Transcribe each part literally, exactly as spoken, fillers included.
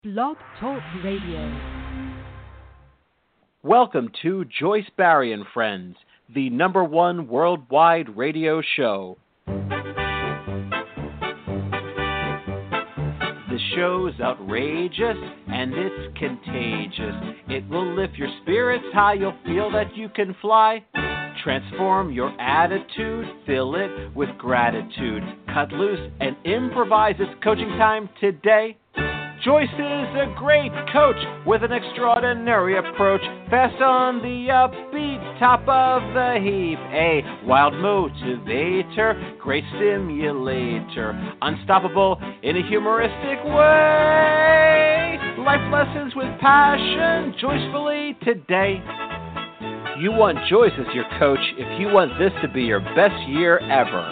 Blog Talk Radio. Welcome to Joyce Barrie and Friends, the number one worldwide radio show. The show's outrageous and it's contagious. It will lift your spirits high, you'll feel that you can fly. Transform your attitude, fill it with gratitude. Cut loose and improvise. It's coaching time today. Joyce is a great coach with an extraordinary approach. Fast on the upbeat, top of the heap. A wild motivator, great stimulator. Unstoppable in a humoristic way. Life lessons with passion, joyfully today. You want Joyce as your coach if you want this to be your best year ever.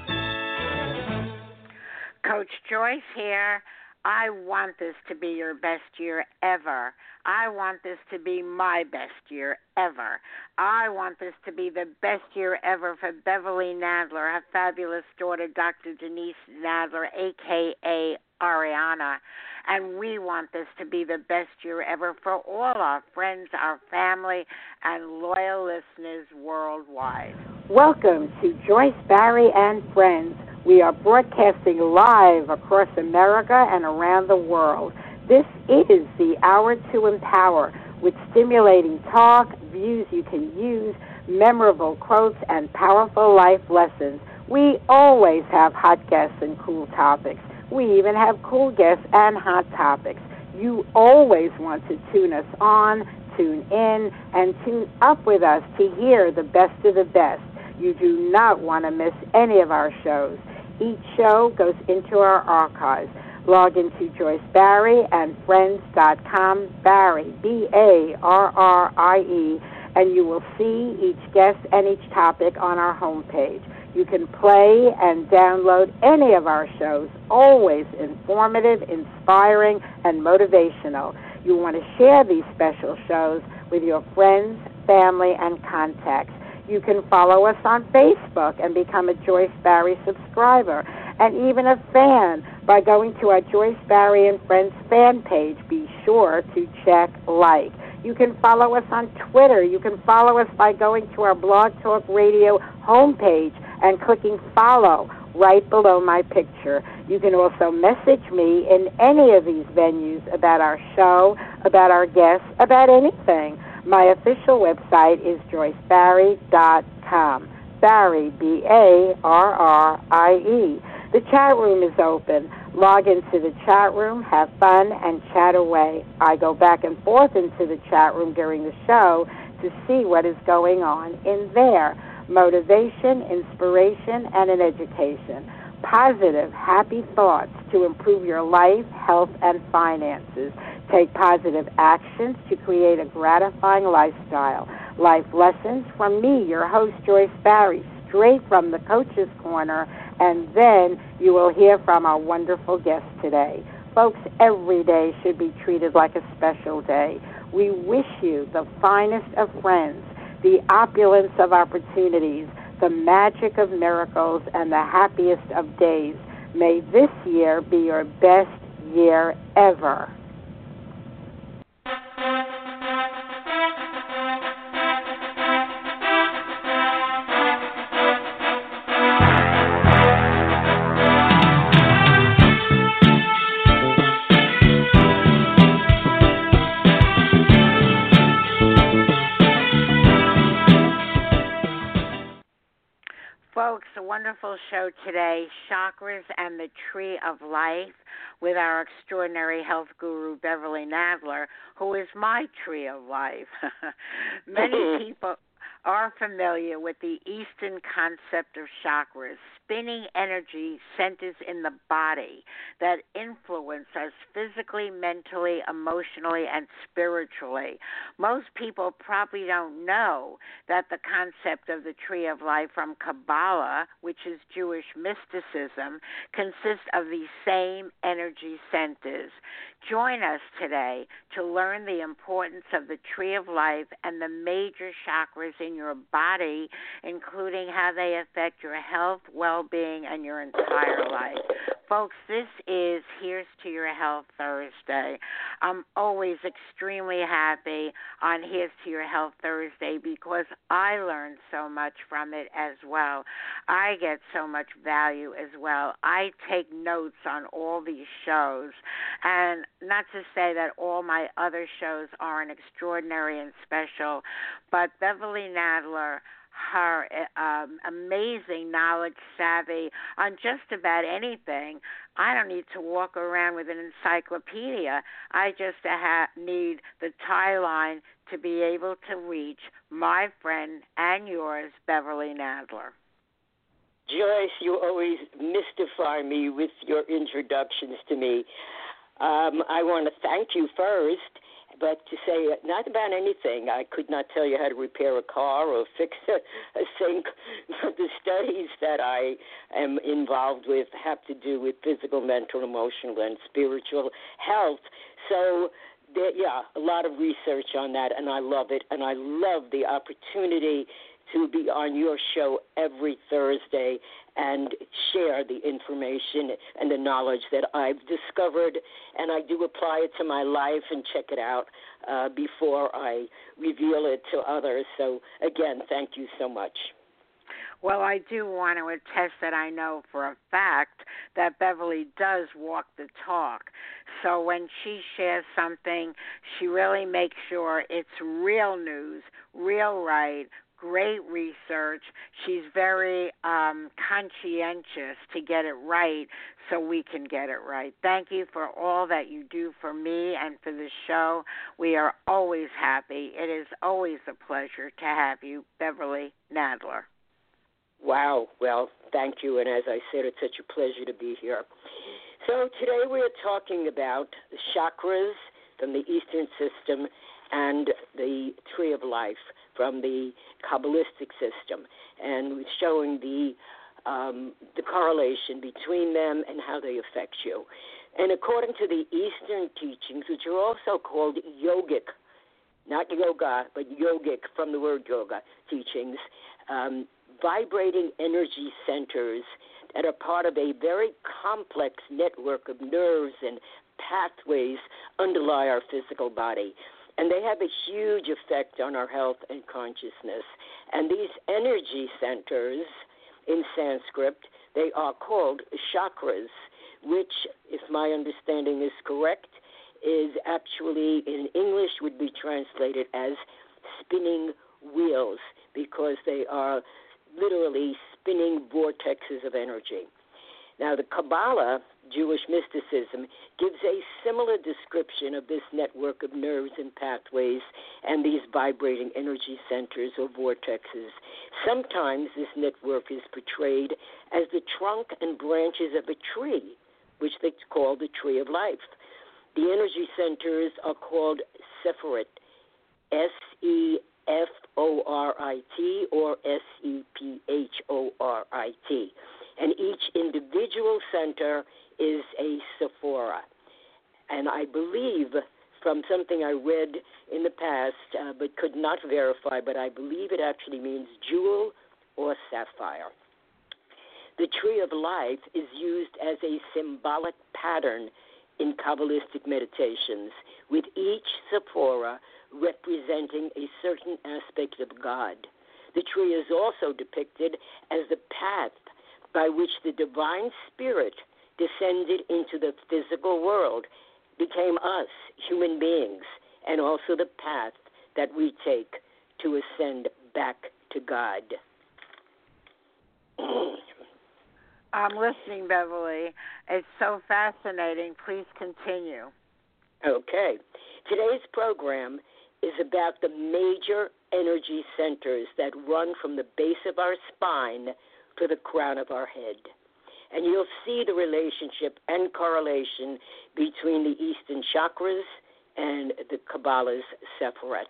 Coach Joyce here. I want this to be your best year ever. I want this to be my best year ever. I want this to be the best year ever for Beverly Nadler, her fabulous daughter, Doctor Denise Nadler, a k a. Ariana. And we want this to be the best year ever for all our friends, our family, and loyal listeners worldwide. Welcome to Joyce Barrie and Friends. We are broadcasting live across America and around the world. This is the Hour to Empower, with stimulating talk, views you can use, memorable quotes, and powerful life lessons. We always have hot guests and cool topics. We even have cool guests and hot topics. You always want to tune us on, tune in, and tune up with us to hear the best of the best. You do not want to miss any of our shows. Each show goes into our archives. Log into Joyce Barrie and Friends dot com, Barrie, B A R R I E, and you will see each guest and each topic on our homepage. You can play and download any of our shows, always informative, inspiring, and motivational. You want to share these special shows with your friends, family, and contacts. You can follow us on Facebook and become a Joyce Barrie subscriber, and even a fan by going to our Joyce Barrie and Friends fan page. Be sure to check like. You can follow us on Twitter. You can follow us by going to our Blog Talk Radio homepage and clicking follow right below my picture. You can also message me in any of these venues about our show, about our guests, about anything. My official website is joyce barrie dot com. Barrie, B A R R I E. The chat room is open. Log into the chat room, have fun, and chat away. I go back and forth into the chat room during the show to see what is going on in there. Motivation, inspiration, and an education. Positive, happy thoughts to improve your life, health, and finances. Take positive actions to create a gratifying lifestyle. Life lessons from me, your host, Joyce Barrie, straight from the Coach's Corner, and then you will hear from our wonderful guest today. Folks, every day should be treated like a special day. We wish you the finest of friends, the opulence of opportunities, the magic of miracles, and the happiest of days. May this year be your best year ever. Folks, a wonderful show today, Chakras and the Tree of Life, with our extraordinary health guru, Beverly Nadler, who is my tree of life. Many people are familiar with the Eastern concept of chakras, spinning energy centers in the body that influence us physically, mentally, emotionally, and spiritually. Most people probably don't know that the concept of the Tree of Life from Kabbalah, which is Jewish mysticism, consists of these same energy centers. Join us today to learn the importance of the Tree of Life and the major chakras in your body, including how they affect your health, wealth, well-being and your entire life. Folks, this is Here's to Your Health Thursday. I'm always extremely happy on Here's to Your Health Thursday because I learn so much from it as well. I get so much value as well. I take notes on all these shows, and not to say that all my other shows aren't extraordinary and special, but Beverly Nadler, her um, amazing knowledge, savvy on just about anything. I don't need to walk around with an encyclopedia. I just ha- need the tie line to be able to reach my friend and yours, Beverly Nadler. Joyce, you always mystify me with your introductions to me. Um, I want to thank you first. But to say not about anything, I could not tell you how to repair a car or fix a, a sink. The studies that I am involved with have to do with physical, mental, emotional, and spiritual health. So, there, yeah, a lot of research on that, and I love it. And I love the opportunity to be on your show every Thursday and share the information and the knowledge that I've discovered, and I do apply it to my life and check it out uh, before I reveal it to others. So, again, thank you so much. Well, I do want to attest that I know for a fact that Beverly does walk the talk. So when she shares something, she really makes sure it's real news, real right, great research. She's very um, conscientious to get it right so we can get it right. Thank you for all that you do for me and for the show. We are always happy. It is always a pleasure to have you, Beverly Nadler. Wow. Well, thank you. And as I said, it's such a pleasure to be here. So today we are talking about the chakras from the Eastern system and the Tree of Life from the Kabbalistic system, and showing the um, the correlation between them and how they affect you. And according to the Eastern teachings, which are also called yogic, not yoga, but yogic from the word yoga teachings, um, vibrating energy centers that are part of a very complex network of nerves and pathways underlie our physical body. And they have a huge effect on our health and consciousness. And these energy centers, in Sanskrit, they are called chakras, which, if my understanding is correct, is actually in English would be translated as spinning wheels, because they are literally spinning vortexes of energy. Now, the Kabbalah, Jewish mysticism, gives a similar description of this network of nerves and pathways and these vibrating energy centers or vortexes. Sometimes this network is portrayed as the trunk and branches of a tree, which they call the Tree of Life. The energy centers are called Sephiroth, S E F O R I T or S E P H O R I T. And each individual center is a Sephora. And I believe, from something I read in the past, uh, but could not verify, but I believe it actually means jewel or sapphire. The Tree of Life is used as a symbolic pattern in Kabbalistic meditations, with each Sephora representing a certain aspect of God. The tree is also depicted as the path by which the divine spirit descended into the physical world, became us, human beings, and also the path that we take to ascend back to God. I'm listening, Beverly. It's so fascinating. Please continue. Okay. Today's program is about the major energy centers that run from the base of our spine to the crown of our head. And you'll see the relationship and correlation between the Eastern chakras and the Kabbalah's Sephiroth.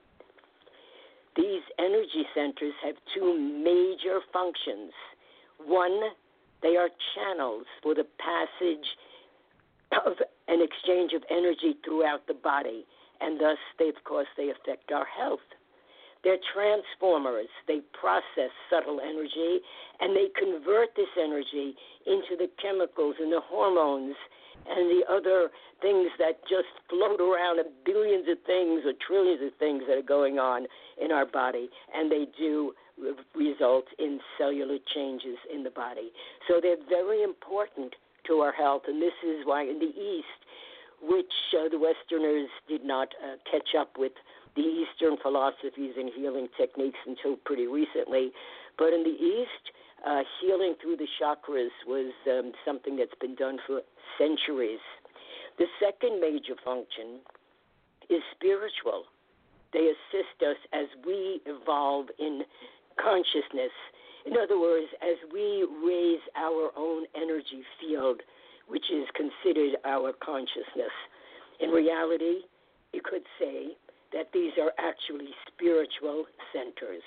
These energy centers have two major functions. One, they are channels for the passage of an exchange of energy throughout the body, and thus, they, of course, they affect our health. They're transformers. They process subtle energy, and they convert this energy into the chemicals and the hormones and the other things that just float around, and billions of things or trillions of things that are going on in our body, and they do result in cellular changes in the body. So they're very important to our health, and this is why in the East, which uh, the Westerners did not uh, catch up with the Eastern philosophies and healing techniques until pretty recently, but in the East, uh, healing through the chakras was um, something that's been done for centuries. The second major function is spiritual. They assist us as we evolve in consciousness. In other words, as we raise our own energy field, which is considered our consciousness. In reality, you could say that these are actually spiritual centers.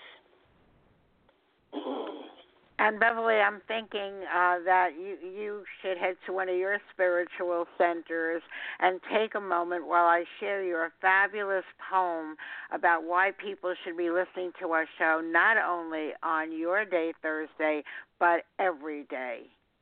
And Beverly, I'm thinking uh, that you, you should head to one of your spiritual centers and take a moment while I share your fabulous poem about why people should be listening to our show, not only on your day, Thursday, but every day.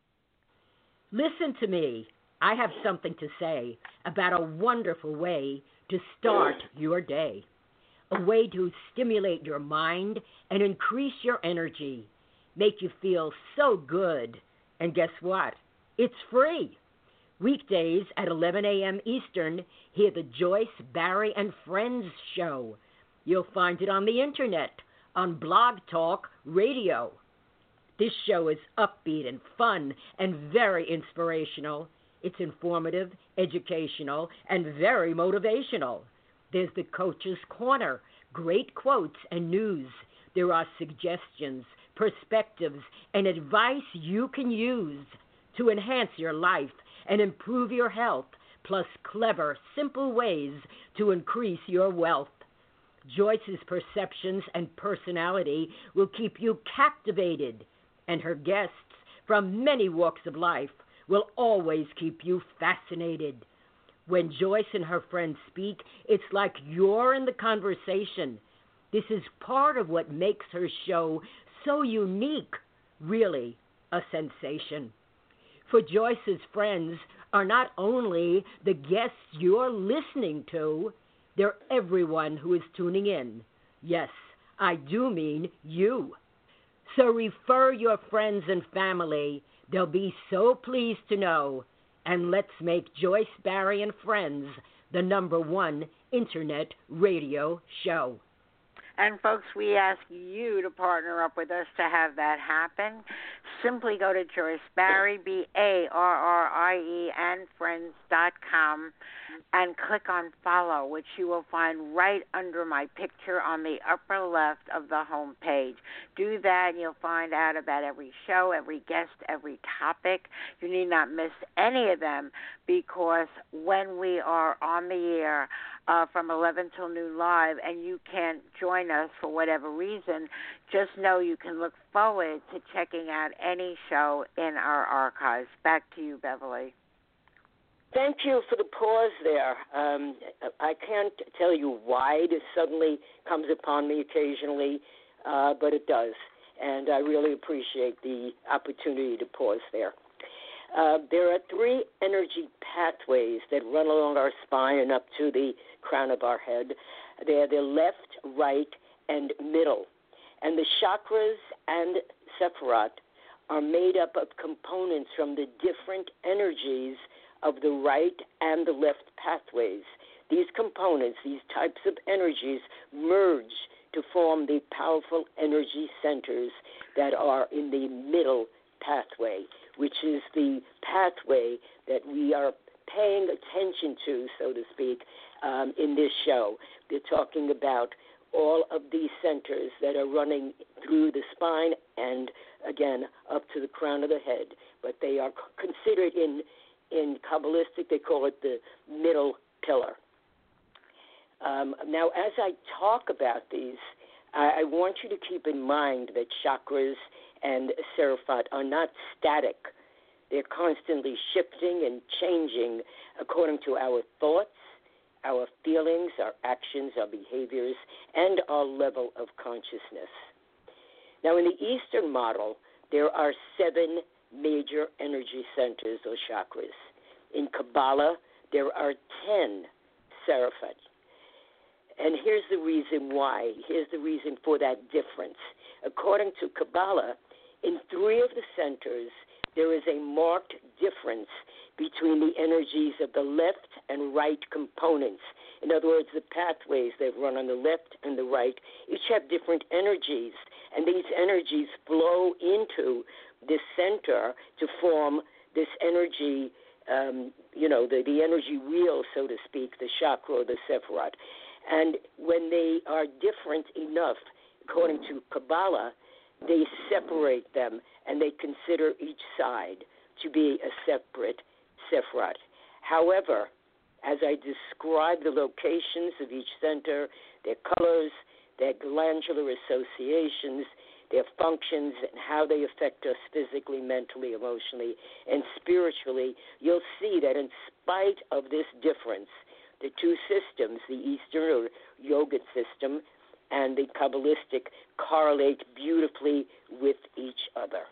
Listen to me. I have something to say about a wonderful way to start your day, a way to stimulate your mind and increase your energy. Make you feel so good. And guess what? It's free. Weekdays at eleven a.m. Eastern, hear the Joyce, Barrie, and Friends show. You'll find it on the internet, on Blog Talk Radio. This show is upbeat and fun and very inspirational. It's informative, educational, and very motivational. There's the Coach's Corner, great quotes and news. There are suggestions, perspectives, and advice you can use to enhance your life and improve your health, plus clever, simple ways to increase your wealth. Joyce's perceptions and personality will keep you captivated, and her guests from many walks of life will always keep you fascinated. When Joyce and her friends speak, it's like you're in the conversation. This is part of what makes her show so unique, really a sensation. For Joyce's friends are not only the guests you're listening to, they're everyone who is tuning in. Yes, I do mean you. So refer your friends and family. They'll be so pleased to know. And let's make Joyce, Barrie, and Friends the number one internet radio show. And, folks, we ask you to partner up with us to have that happen. Simply go to Joyce Barrie, B A R R I E, and friends dot com, and click on follow, which you will find right under my picture on the upper left of the home page. Do that, and you'll find out about every show, every guest, every topic. You need not miss any of them, because when we are on the air uh, from eleven till noon live and you can't join us for whatever reason, just know you can look forward to checking out any show in our archives. Back to you, Beverly. Thank you for the pause there. Um, I can't tell you why this suddenly comes upon me occasionally, uh, but it does, and I really appreciate the opportunity to pause there. Uh, there are three energy pathways that run along our spine and up to the crown of our head. They're the left, right, and middle. And the chakras and Sephirot are made up of components from the different energies of the right and the left pathways. These components, these types of energies, merge to form the powerful energy centers that are in the middle pathway, which is the pathway that we are paying attention to, so to speak, um, in this show. They're talking about all of these centers that are running through the spine and, again, up to the crown of the head. But they are considered in, in Kabbalistic, they call it the middle pillar. Um, now, as I talk about these, I, I want you to keep in mind that chakras and Sephirot are not static. They're constantly shifting and changing according to our thoughts, our feelings, our actions, our behaviors, and our level of consciousness. Now, in the Eastern model, there are seven major energy centers or chakras. In Kabbalah, there are ten Seraphim. And here's the reason why. Here's the reason for that difference. According to Kabbalah, in three of the centers, there is a marked difference between the energies of the left and right components. In other words, the pathways that run on the left and the right each have different energies, and these energies flow into this center to form this energy, um, you know, the, the energy wheel, so to speak, the chakra or the sephirot. And when they are different enough, according to Kabbalah, they separate them and they consider each side to be a separate sephirot. However, as I describe the locations of each center, their colors, their glandular associations, their functions, and how they affect us physically, mentally, emotionally, and spiritually, you'll see that in spite of this difference, the two systems, the Eastern or Yogic system and the Kabbalistic, correlate beautifully with each other.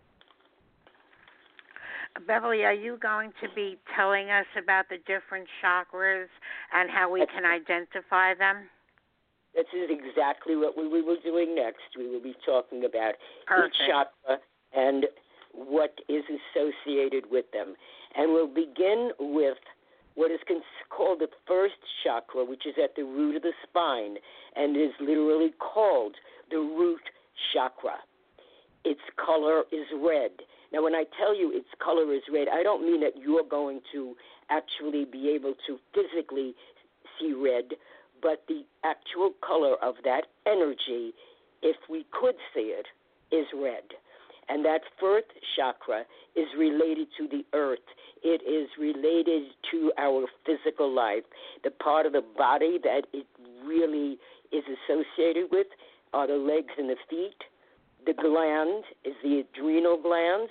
Beverly, are you going to be telling us about the different chakras and how we can identify them? This is exactly what we will be doing next. We will be talking about Perfect. each chakra and what is associated with them. And we'll begin with what is called the first chakra, which is at the root of the spine and is literally called the root chakra. Its color is red. Now, when I tell you its color is red, I don't mean that you're going to actually be able to physically see red, but the actual color of that energy, if we could see it, is red. And that first chakra is related to the earth. It is related to our physical life. The part of the body that it really is associated with are the legs and the feet. The gland is the adrenal glands.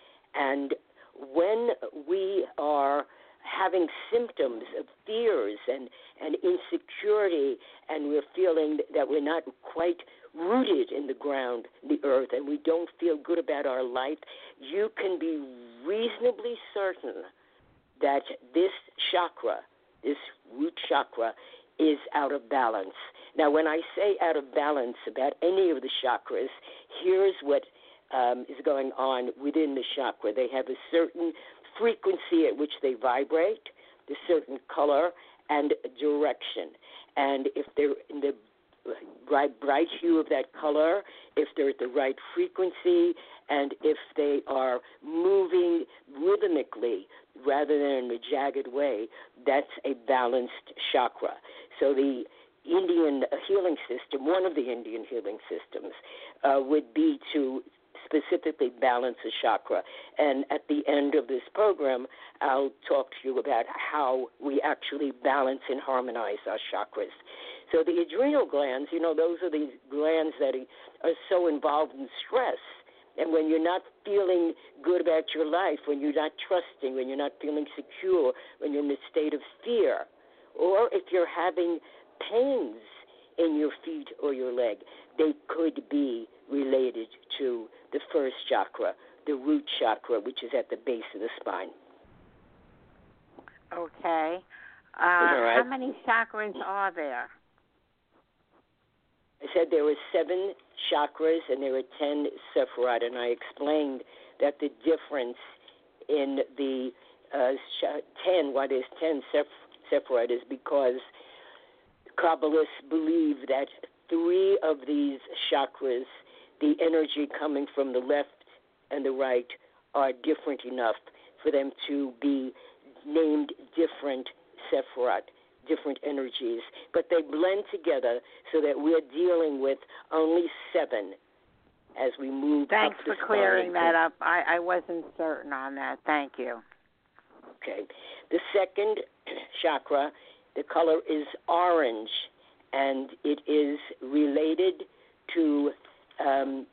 And when we are having symptoms of fears and, and insecurity, and we're feeling that we're not quite rooted in the ground, the earth, and we don't feel good about our life, you can be reasonably certain that this chakra, this root chakra, is out of balance. Now, when I say out of balance about any of the chakras, here's what um, is going on within the chakra. They have a certain frequency at which they vibrate, a certain color, and direction. And if they're in the bright, bright hue of that color, if they're at the right frequency, and if they are moving rhythmically rather than in a jagged way, that's a balanced chakra. So the Indian healing system, one of the Indian healing systems, uh, would be to specifically balance a chakra. And at the end of this program, I'll talk to you about how we actually balance and harmonize our chakras. So the adrenal glands, you know, those are the glands that are so involved in stress. And when you're not feeling good about your life, when you're not trusting, when you're not feeling secure, when you're in a state of fear, or if you're having pains in your feet or your leg, they could be related to the first chakra, the root chakra, which is at the base of the spine. Okay. Uh, right. How many chakras are there? I said there were seven chakras and there were ten sephirot, and I explained that the difference in the uh, ten, why there's ten sephirot, is because Kabbalists believe that three of these chakras, the energy coming from the left and the right, are different enough for them to be named different sephirot, different energies. But they blend together so that we're dealing with only seven as we move Thanks up the for clearing spine. that up. I, I wasn't certain on that. Thank you. Okay. The second chakra, the color is orange, and it is related to um,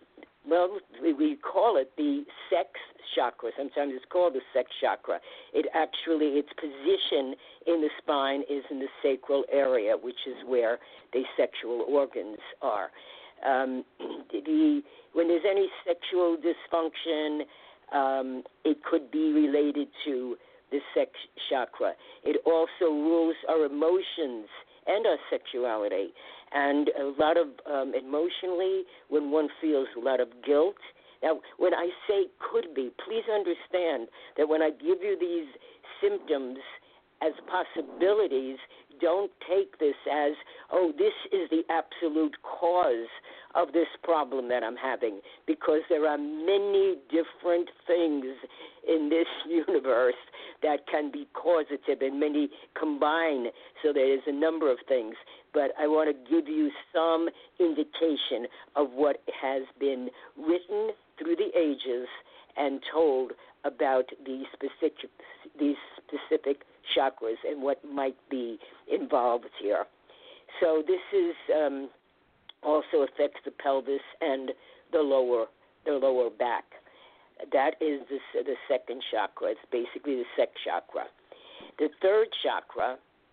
well, we, we call it the sex chakra. Sometimes it's called the sex chakra. It actually, its position in the spine is in the sacral area, which is where the sexual organs are. Um, the, when there's any sexual dysfunction, um, it could be related to the sex chakra. It also rules our emotions and our sexuality. And a lot of um, emotionally, when one feels a lot of guilt. Now, when I say could be, please understand that when I give you these symptoms as possibilities, don't take this as, oh, this is the absolute cause of this problem that I'm having, because there are many different things in this universe that can be causative, and many combine, so there is a number of things. But I want to give you some indication of what has been written through the ages and told about these specific, these specific chakras and what might be involved here. So this is um, also affects the pelvis and the lower the lower back. That is the, the second chakra. It's basically the sex chakra. The third chakra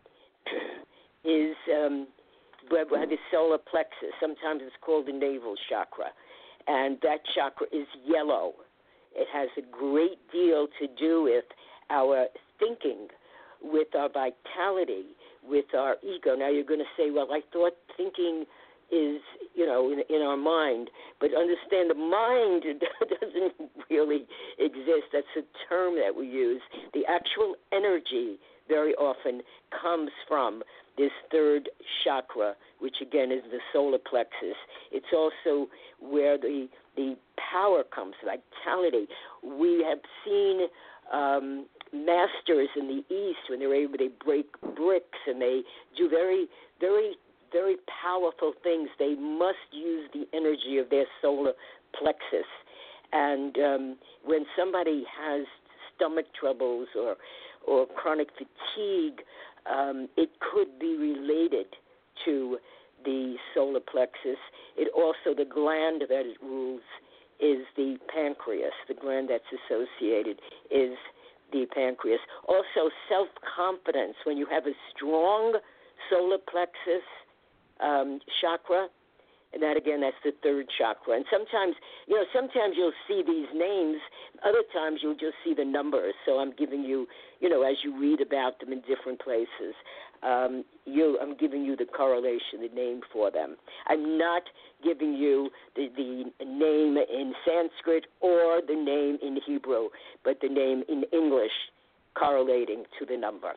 is um, the solar plexus. Sometimes it's called the navel chakra. And that chakra is yellow. It has a great deal to do with our thinking, with our vitality, with our ego. Now you're going to say, well, I thought thinking is, you know, in, in our mind. But understand the mind doesn't really exist. That's a term that we use. The actual energy very often comes from this third chakra, which again is the solar plexus. It's also where the the power comes, vitality. We have seen um, masters in the East when they're able to break bricks and they do very, very, very powerful things. They must use the energy of their solar plexus. And um, when somebody has stomach troubles or or chronic fatigue, um, it could be related to the solar plexus. It also, the gland that it rules is the pancreas. The gland that's associated is the pancreas. Also, self-confidence. When you have a strong solar plexus um, chakra, and that, again, that's the third chakra. And sometimes, you know, sometimes you'll see these names. Other times you'll just see the numbers. So I'm giving you, you know, as you read about them in different places, um, you, I'm giving you the correlation, the name for them. I'm not giving you the, the name in Sanskrit or the name in Hebrew, but the name in English correlating to the number.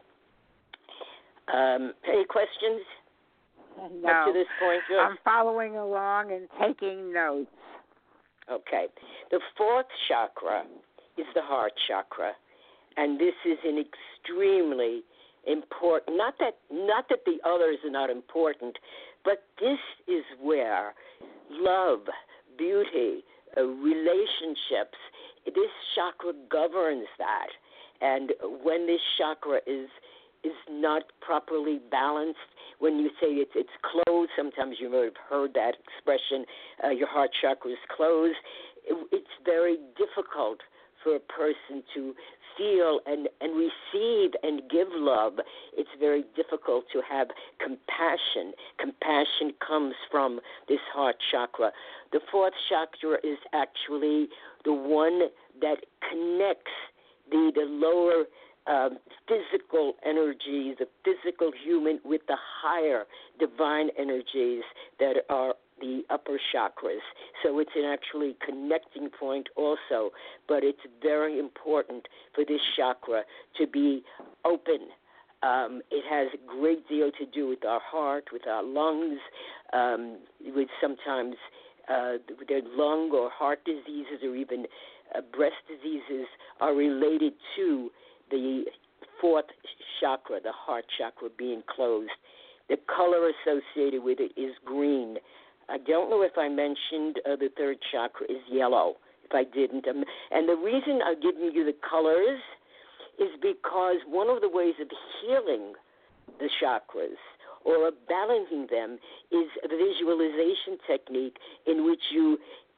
Um, any questions? No, up to this point, Joyce? I'm following along and taking notes. Okay. The fourth chakra is the heart chakra, and this is an extremely important, not that not that the others are not important, but this is where love, beauty, uh, relationships, this chakra governs that. And when this chakra is is not properly balanced, when you say it's it's closed, sometimes you may have heard that expression, uh, your heart chakra is closed. It, it's very difficult for a person to feel and, and receive and give love. It's very difficult to have compassion. Compassion comes from this heart chakra. The fourth chakra is actually the one that connects the, the lower Uh, physical energy, the physical human, with the higher divine energies that are the upper chakras. So it's an actually connecting point also, but it's very important for this chakra to be open. Um, it has a great deal to do with our heart, with our lungs, um, with sometimes uh, their lung or heart diseases or even uh, breast diseases are related to the fourth chakra, the heart chakra, being closed. The color associated with it is green. I don't know if I mentioned uh, the third chakra is yellow. If I didn't. Um, and the reason I'm giving you the colors is because one of the ways of healing the chakras or of balancing them is a visualization technique in which you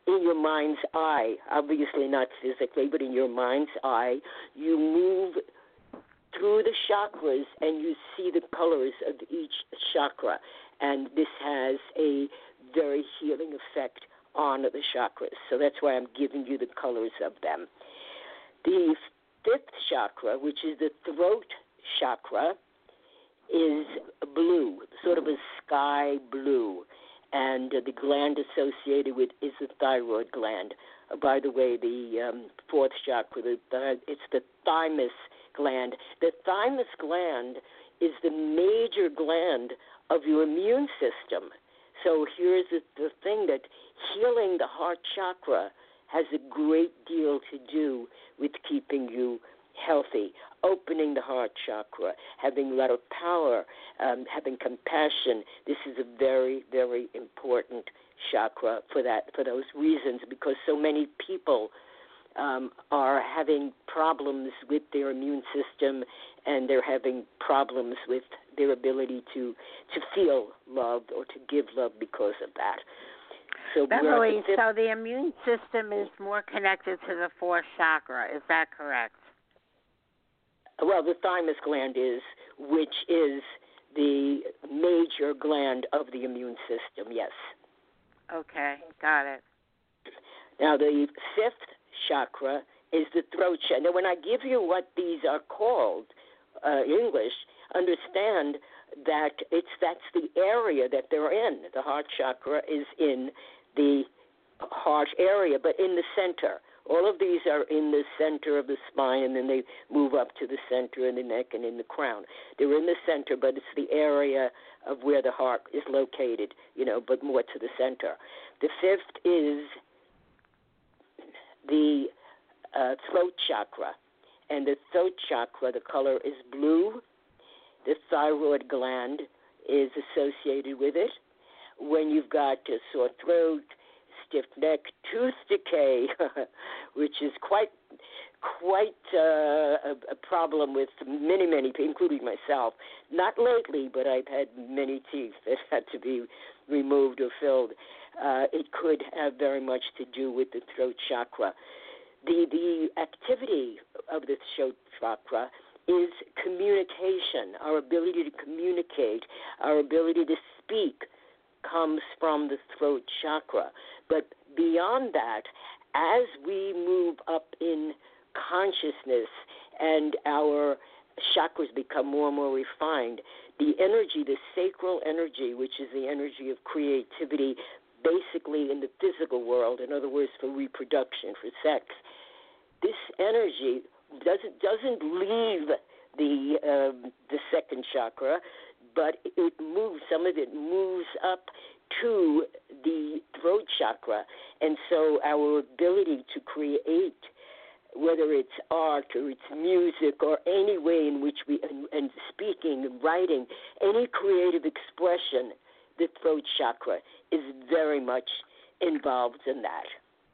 in your mind's eye, obviously not physically, but in your mind's eye, you move through the chakras and you see the colors of each chakra. And this has a very healing effect on the chakras. So that's why I'm giving you the colors of them. The fifth chakra, which is the throat chakra, is blue, sort of a sky blue. And uh, the gland associated with is the thyroid gland. Uh, by the way, the um, fourth chakra, the, the, it's the thymus gland. The thymus gland is the major gland of your immune system. So here's the, the thing, that healing the heart chakra has a great deal to do with keeping you healthy, opening the heart chakra, having a lot of power, um, having compassion. This is a very, very important chakra for that, for those reasons, because so many people um, are having problems with their immune system, and they're having problems with their ability to to feel loved or to give love because of that. So, Beverly, the so the immune system is more connected to the fourth chakra. Is that correct? Well, the thymus gland is, which is the major gland of the immune system, yes. Okay, got it. Now, the fifth chakra is the throat chakra. Now, when I give you what these are called, uh, English, understand that it's that's the area that they're in. The heart chakra is in the heart area, but in the center. All of these are in the center of the spine, and then they move up to the center in the neck and in the crown. They're in the center, but it's the area of where the heart is located, you know, but more to the center. The fifth is the uh, throat chakra, and the throat chakra, the color is blue. The thyroid gland is associated with it. When you've got a sore throat, stiff neck, tooth decay, which is quite quite uh, a, a problem with many, many people, including myself. Not lately, but I've had many teeth that had to be removed or filled. Uh, it could have very much to do with the throat chakra. The, the activity of the throat chakra is communication. Our ability to communicate, our ability to speak comes from the throat chakra. But beyond that, as we move up in consciousness and our chakras become more and more refined, the energy, the sacral energy, which is the energy of creativity, basically in the physical world, in other words, for reproduction, for sex, this energy doesn't doesn't leave the um, the second chakra, but it moves. Some of it moves up to the throat chakra, and so our ability to create, whether it's art or it's music or any way in which we and, and speaking and writing, any creative expression, the throat chakra is very much involved in that.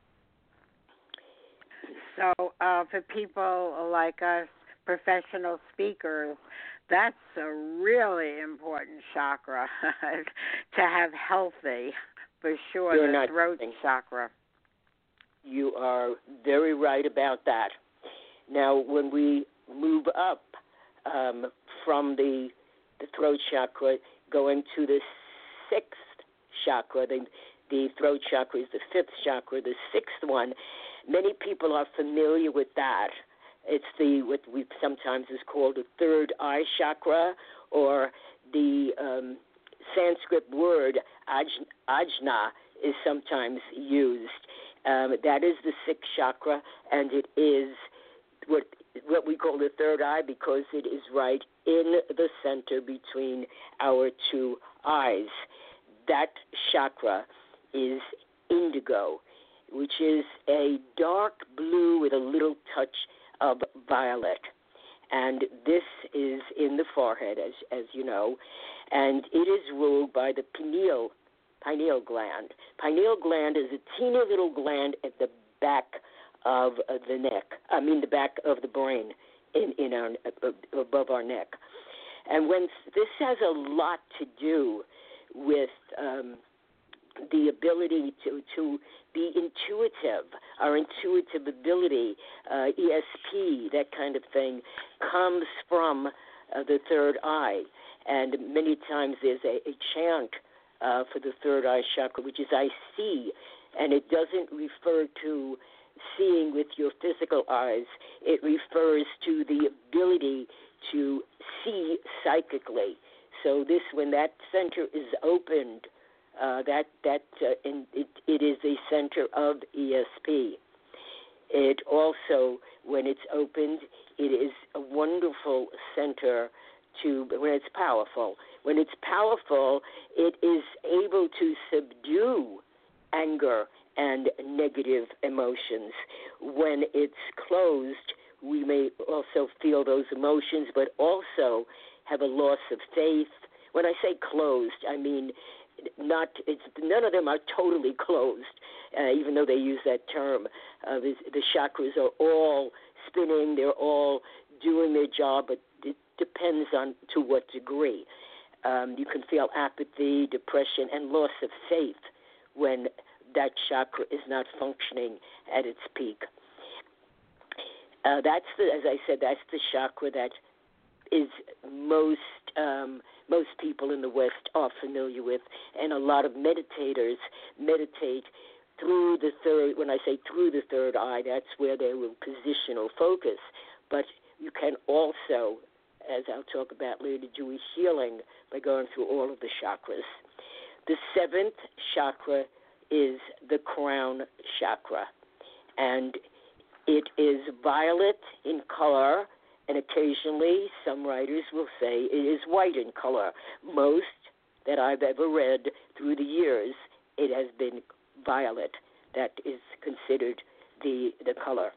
So uh, for people like us, professional speakers, that's a really important chakra to have healthy, for sure, You're the not throat kidding. chakra. You are very right about that. Now, when we move up um, from the, the throat chakra, going to the sixth chakra, the, the throat chakra is the fifth chakra, the sixth one, many people are familiar with that. It's the what we sometimes is called the third eye chakra, or the um, Sanskrit word aj- ajna is sometimes used. Um, that is the sixth chakra, and it is what what we call the third eye because it is right in the center between our two eyes. That chakra is indigo, which is a dark blue with a little touch of violet. And this is in the forehead, as as you know, and it is ruled by the pineal pineal gland. Pineal gland is a teeny little gland at the back of uh, the neck. I mean, the back of the brain, in in our uh, above our neck. And when this has a lot to do with um, the ability to, to be intuitive, our intuitive ability, uh, E S P, that kind of thing, comes from uh, the third eye. And many times there's a, a chant uh, for the third eye chakra, which is I see, and it doesn't refer to seeing with your physical eyes. It refers to the ability to see psychically. So this, when that center is opened, uh, that that uh, in, it, it is a center of E S P. It also, when it's opened, it is a wonderful center to when it's powerful. When it's powerful, it is able to subdue anger and negative emotions. When it's closed, we may also feel those emotions, but also have a loss of faith. When I say closed, I mean not. It's none of them are totally closed, uh, even though they use that term. Uh, the, the chakras are all spinning. They're all doing their job, but it depends on to what degree. Um, you can feel apathy, depression, and loss of faith when that chakra is not functioning at its peak. Uh, that's the, as I said, that's the chakra that is most um, most people in the West are familiar with, and a lot of meditators meditate through the third. When I say through the third eye, that's where they will position or focus. But you can also, as I'll talk about later, do a healing by going through all of the chakras. The seventh chakra is the crown chakra, and it is violet in color, and occasionally some writers will say it is white in color. Most that I've ever read through the years, it has been violet. That is considered the, the color.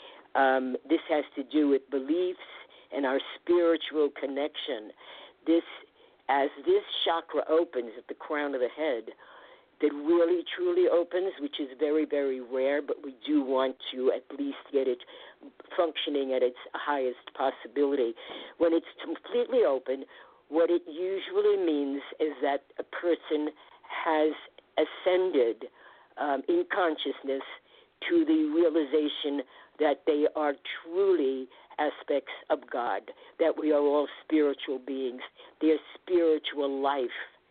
Um, this has to do with beliefs and our spiritual connection. This, as this chakra opens at the crown of the head, that really truly opens, which is very, very rare, but we do want to at least get it functioning at its highest possibility. When it's completely open, what it usually means is that a person has ascended um, in consciousness to the realization that they are truly aspects of God, that we are all spiritual beings. Their spiritual life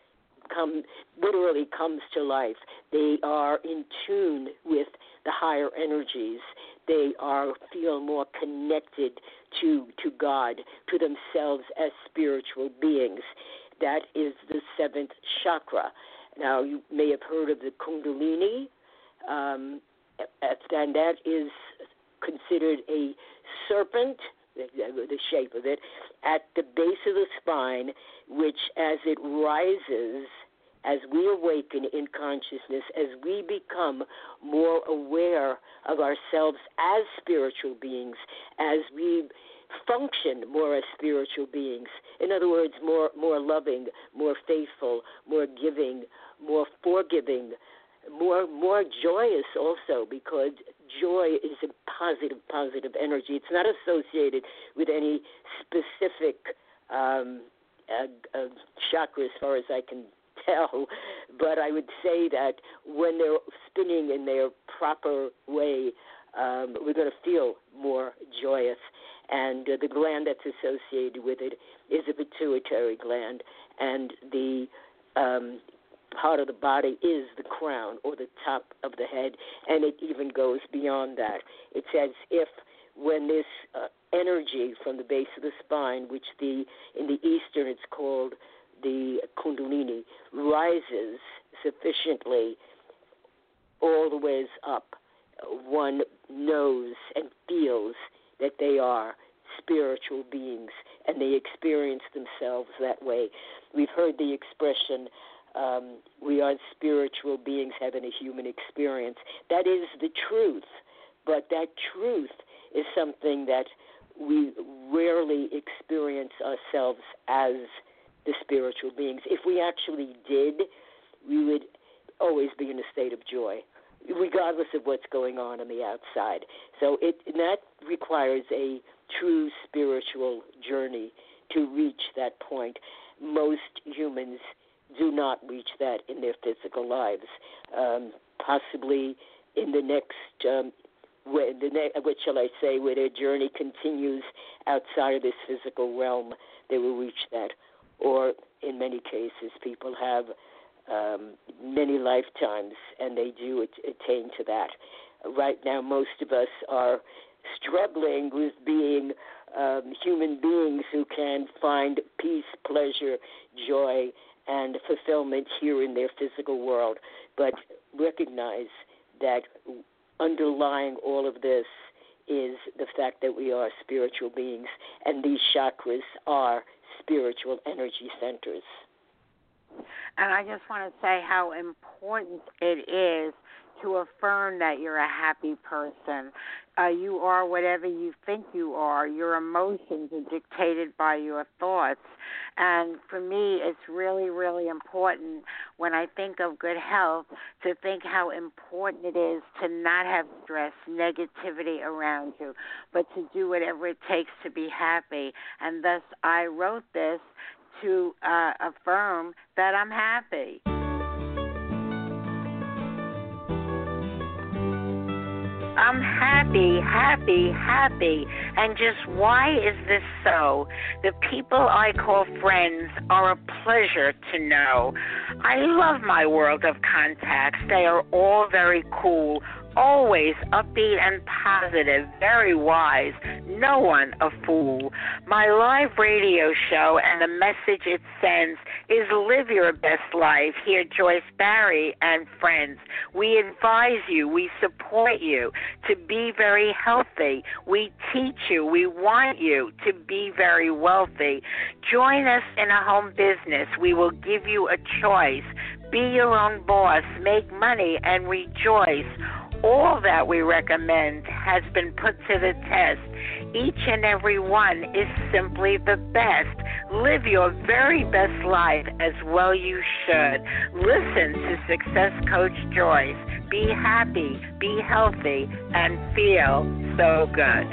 come literally comes to life. They are in tune with the higher energies. They are feel more connected to to God, to themselves as spiritual beings. That is the seventh chakra. Now, you may have heard of the Kundalini, um, and that is considered a serpent, the shape of it, at the base of the spine, which as it rises, as we awaken in consciousness, as we become more aware of ourselves as spiritual beings, as we function more as spiritual beings, in other words, more more loving, more faithful, more giving, more forgiving, more more joyous also, because joy is a positive, positive energy. It's not associated with any specific um, uh, uh, chakra as far as I can tell, but I would say that when they're spinning in their proper way, um, we're going to feel more joyous. And uh, the gland that's associated with it is the pituitary gland, and the um, part of the body is the crown, or the top of the head, and it even goes beyond that. It's as if when this uh, energy from the base of the spine, which the in the Eastern it's called the Kundalini, rises sufficiently all the ways up, one knows and feels that they are spiritual beings, and they experience themselves that way. We've heard the expression, um, we are spiritual beings having a human experience. That is the truth, but that truth is something that we rarely experience ourselves as the spiritual beings. If we actually did, we would always be in a state of joy, regardless of what's going on on the outside. So it that requires a true spiritual journey to reach that point. Most humans do not not reach that in their physical lives. Um, possibly in the next, um, where the ne- what shall I say, where their journey continues outside of this physical realm, they will reach that. Or in many cases, people have um, many lifetimes, and they do at- attain to that. Right now, most of us are struggling with being um, human beings who can find peace, pleasure, joy, and fulfillment here in their physical world, but recognize that underlying all of this is the fact that we are spiritual beings, and these chakras are spiritual energy centers. And I just want to say how important it is to affirm that you're a happy person. Uh, you are whatever you think you are. Your emotions are dictated by your thoughts. And for me, it's really, really important when I think of good health to think how important it is to not have stress, negativity around you, but to do whatever it takes to be happy. And thus, I wrote this to uh, affirm that I'm happy. I'm happy, happy, happy. And just why is this so? The people I call friends are a pleasure to know. I love my world of contacts. They are all very cool, always upbeat and positive, very wise, no one a fool. My live radio show and the message it sends is live your best life. Hear Joyce Barrie and friends. We advise you, we support you to be very healthy. We teach you, we want you to be very wealthy. Join us in a home business. We will give you a choice. Be your own boss, make money, and rejoice. All that we recommend has been put to the test. Each and every one is simply the best. Live your very best life as well you should. Listen to Success Coach Joyce. Be happy, be healthy, and feel so good.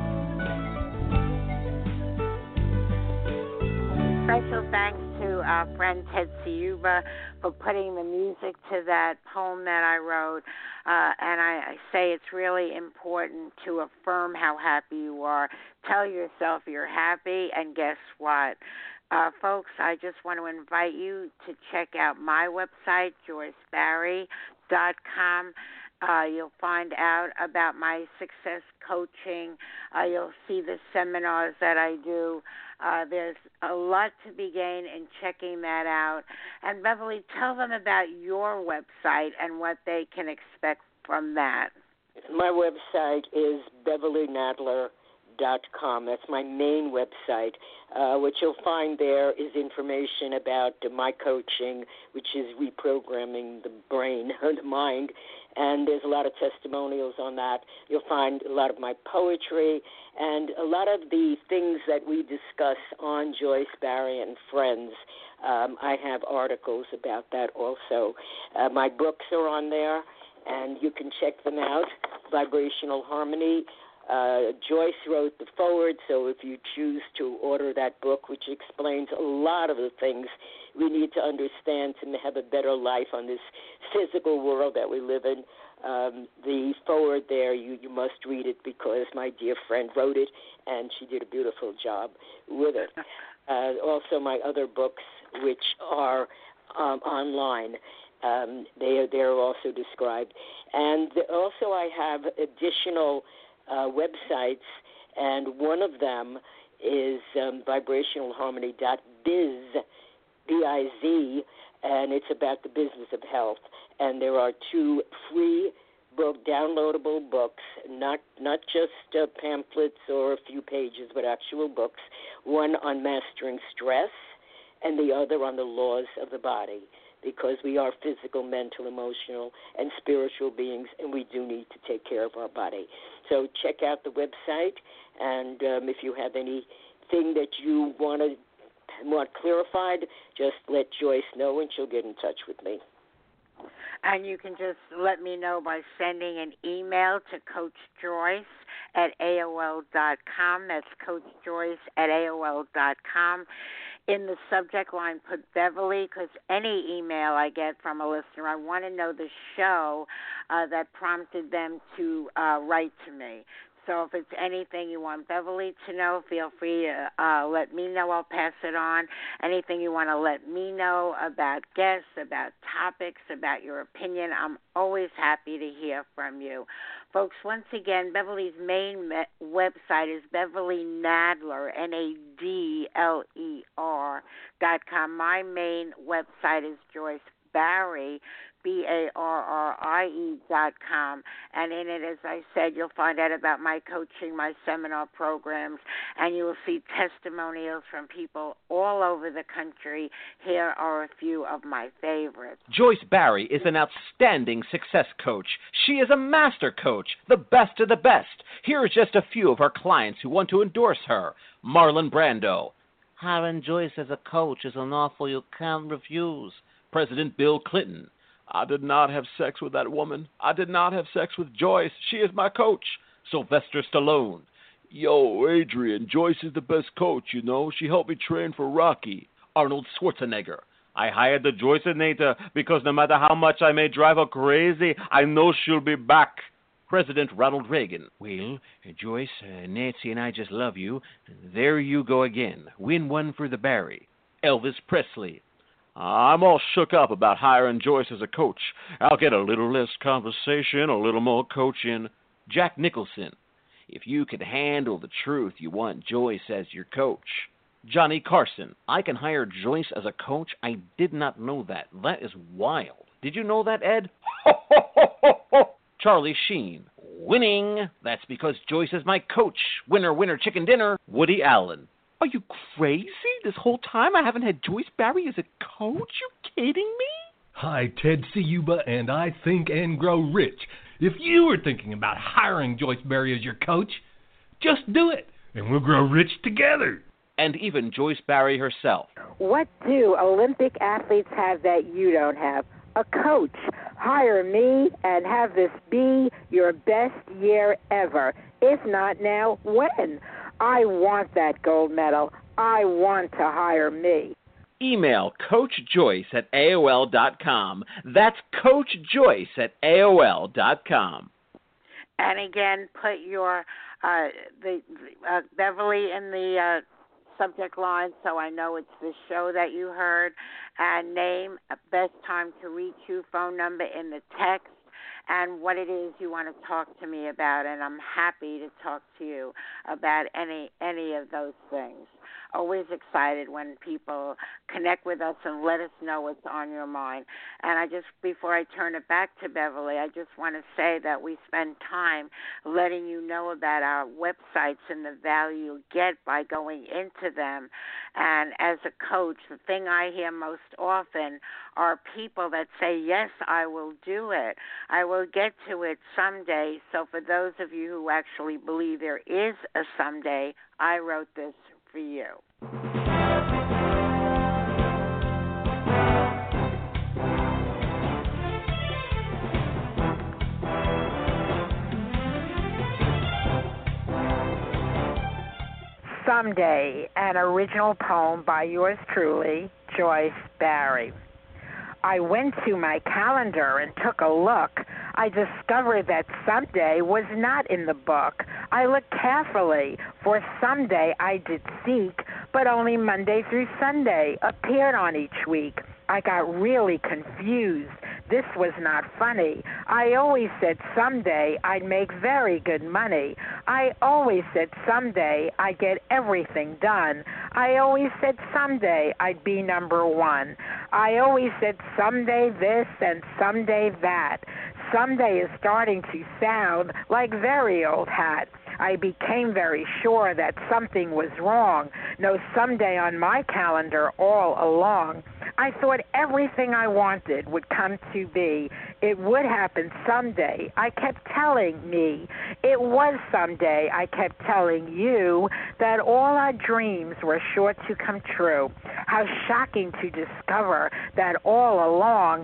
Special thanks to our friend Ted Ciuba for putting the music to that poem that I wrote. Uh, and I, I say it's really important to affirm how happy you are. Tell yourself you're happy, and guess what? Uh, folks, I just want to invite you to check out my website, joyce barrie dot com. Uh, you'll find out about my success coaching. Uh, you'll see the seminars that I do. Uh, there's a lot to be gained in checking that out. And Beverly, tell them about your website and what they can expect from that. My website is beverly nadler dot com. That's my main website. Uh, what you'll find there is information about uh, my coaching, which is reprogramming the brain, the mind, and there's a lot of testimonials on that. You'll find a lot of my poetry and a lot of the things that we discuss on Joyce Barrie and Friends. Um, I have articles about that also. Uh, my books are on there, and you can check them out. Vibrational Harmony. Uh, Joyce wrote the foreword, so if you choose to order that book, which explains a lot of the things we need to understand to have a better life on this physical world that we live in, um, the foreword there, you, you must read it because my dear friend wrote it, and she did a beautiful job with it. Uh, also, my other books, which are um, online, um, they are they're also described. And also I have additional Uh, websites, and one of them is um, vibrational harmony dot biz, B I Z, and it's about the business of health. And there are two free book, downloadable books, not not just uh, pamphlets or a few pages, but actual books, one on mastering stress and the other on the laws of the body, because we are physical, mental, emotional, and spiritual beings, and we do need to take care of our body. So check out the website, and um, if you have anything that you want to want clarified, just let Joyce know, and she'll get in touch with me. And you can just let me know by sending an email to Coach Joyce at A O L dot com. That's Coach Joyce at A O L dot com. In the subject line, put Beverly, because any email I get from a listener, I want to know the show uh, that prompted them to uh, write to me. So if it's anything you want Beverly to know, feel free to uh, let me know. I'll pass it on. Anything you want to let me know about guests, about topics, about your opinion, I'm always happy to hear from you. Folks, once again, Beverly's main me- website is Beverly Nadler, N A D L E R dot com. My main website is Joyce Barrie, B A R R I E dot com, and in it, as I said, you'll find out about my coaching, my seminar programs, and you will see testimonials from people all over the country. Here are a few of my favorites. Joyce Barrie is an outstanding success coach. She is a master coach, the best of the best. Here are just a few of her clients who want to endorse her. Marlon Brando. Hiring Joyce as a coach is an offer you can't refuse. President Bill Clinton. I did not have sex with that woman. I did not have sex with Joyce. She is my coach. Sylvester Stallone. Yo, Adrian, Joyce is the best coach, you know. She helped me train for Rocky. Arnold Schwarzenegger. I hired the Joyceinator because no matter how much I may drive her crazy, I know she'll be back. President Ronald Reagan. Well, Joyce, uh, Nancy and I just love you. There you go again. Win one for the Barrie. Elvis Presley. I'm all shook up about hiring Joyce as a coach. I'll get a little less conversation, a little more coaching. Jack Nicholson. If you can handle the truth, you want Joyce as your coach. Johnny Carson. I can hire Joyce as a coach? I did not know that. That is wild. Did you know that, Ed? Charlie Sheen. Winning. That's because Joyce is my coach. Winner, winner, chicken dinner. Woody Allen. Are you crazy? This whole time I haven't had Joyce Barrie as a coach? You kidding me? Hi, Ted Ciuba, and I Think and Grow Rich. If you were thinking about hiring Joyce Barrie as your coach, just do it, and we'll grow rich together. And even Joyce Barrie herself. What do Olympic athletes have that you don't have? A coach. Hire me and have this be your best year ever. If not now, when? I want that gold medal. I want to hire me. Email Coach Joyce at A O L dot com. That's Coach Joyce at A O L dot com. And again, put your uh, the uh, Beverly in the uh, subject line so I know it's the show that you heard. And name, best time to reach you, phone number in the text, and what it is you want to talk to me about, and I'm happy to talk to you about any any of those things. Always excited when people connect with us and let us know what's on your mind. And I just, before I turn it back to Beverly, I just want to say that we spend time letting you know about our websites and the value you get by going into them. And as a coach, the thing I hear most often are people that say, yes, I will do it. I will get to it someday. So for those of you who actually believe there is a someday, I wrote this for you. Someday, an original poem by yours truly, Joyce Barrie. I went to my calendar and took a look. I discovered that someday was not in the book. I looked carefully, for someday I did seek, but only Monday through Sunday appeared on each week. I got really confused. This was not funny. I always said someday I'd make very good money. I always said someday I'd get everything done. I always said someday I'd be number one. I always said someday this and someday that. Someday is starting to sound like very old hat. I became very sure that something was wrong. No someday on my calendar all along. I thought everything I wanted would come to be. It would happen someday. I kept telling me. It was someday. I kept telling you that all our dreams were sure to come true. How shocking to discover that all along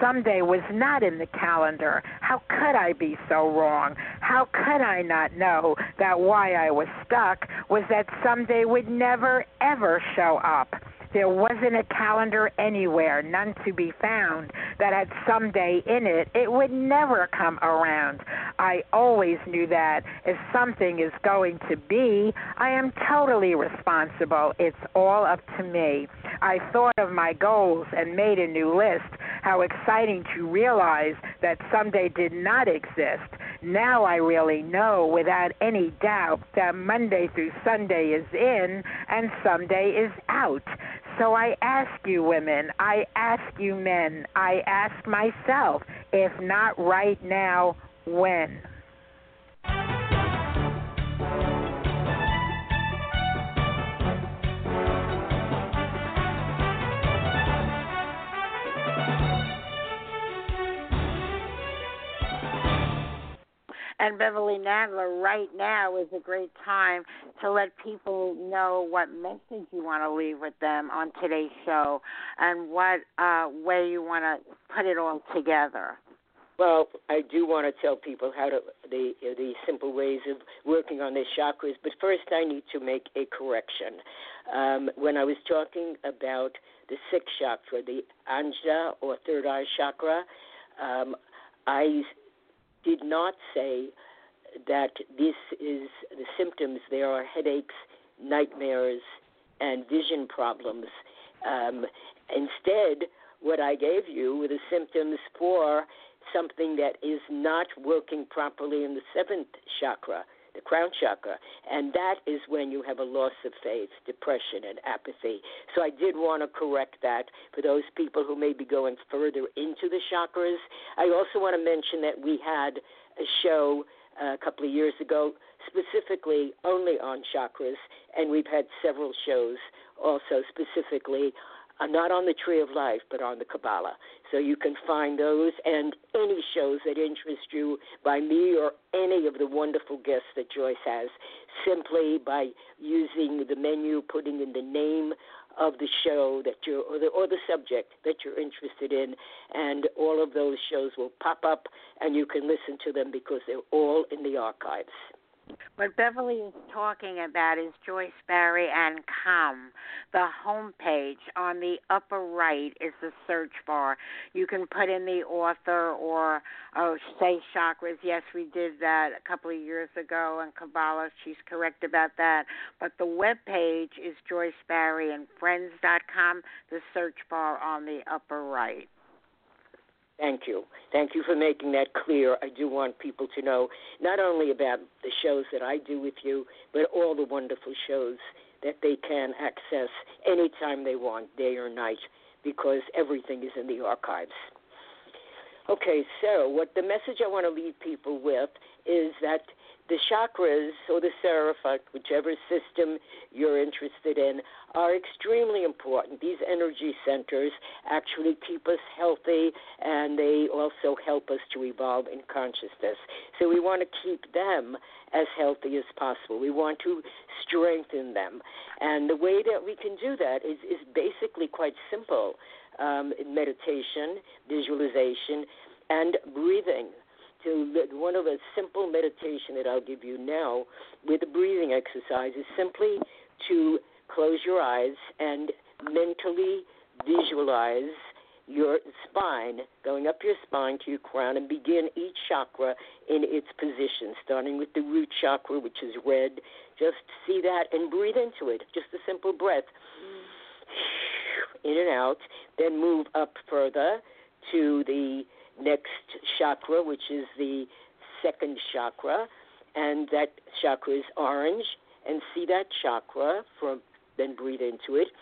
someday was not in the calendar. How could I be so wrong? How could I not know that why I was stuck was that someday would never, ever show up? There wasn't a calendar anywhere, none to be found, that had someday in it. It would never come around. I always knew that if something is going to be, I am totally responsible. It's all up to me. I thought of my goals and made a new list. How exciting to realize that someday did not exist. Now I really know without any doubt that Monday through Sunday is in and someday is out. So I ask you women, I ask you men, I ask myself, if not right now, when? And Beverly Nadler, right now is a great time to let people know what message you want to leave with them on today's show and what uh, way you want to put it all together. Well, I do want to tell people how to the the simple ways of working on their chakras, but first I need to make a correction. Um, when I was talking about the sixth chakra, the Ajna or third eye chakra, um, I did not say that this is the symptoms. There are headaches, nightmares, and vision problems. Um, instead, what I gave you were the symptoms for something that is not working properly in the seventh chakra, the crown chakra, and that is when you have a loss of faith, depression, and apathy. So I did want to correct that for those people who may be going further into the chakras. I also want to mention that we had a show uh, a couple of years ago specifically only on chakras, and we've had several shows also specifically uh, not on the Tree of Life, but on the Kabbalah. So you can find those and any shows that interest you by me or any of the wonderful guests that Joyce has, simply by using the menu, putting in the name of the show that you're, or the, or the subject that you're interested in, and all of those shows will pop up, and you can listen to them because they're all in the archives. What Beverly is talking about is Joyce Barrie and Com. The homepage on the upper right is the search bar. You can put in the author or oh, say chakras. Yes, we did that a couple of years ago in Kabbalah. She's correct about that. But the web page is Joyce Barrie and Friends dot com, the search bar on the upper right. Thank you. Thank you for making that clear. I do want people to know not only about the shows that I do with you, but all the wonderful shows that they can access anytime they want, day or night, because everything is in the archives. Okay, so what the message I want to leave people with is that the chakras or the Seraphic, whichever system you're interested in, are extremely important. These energy centers actually keep us healthy, and they also help us to evolve in consciousness. So we want to keep them as healthy as possible. We want to strengthen them. And the way that we can do that is, is basically quite simple. Um, meditation, visualization, and breathing. To one of the simple meditation that I'll give you now with the breathing exercise is simply to close your eyes and mentally visualize your spine, going up your spine to your crown, and begin each chakra in its position, starting with the root chakra, which is red. Just see that and breathe into it, just a simple breath. In and out, then move up further to the next chakra, which is the second chakra, and that chakra is orange, and see that chakra, from then breathe into it.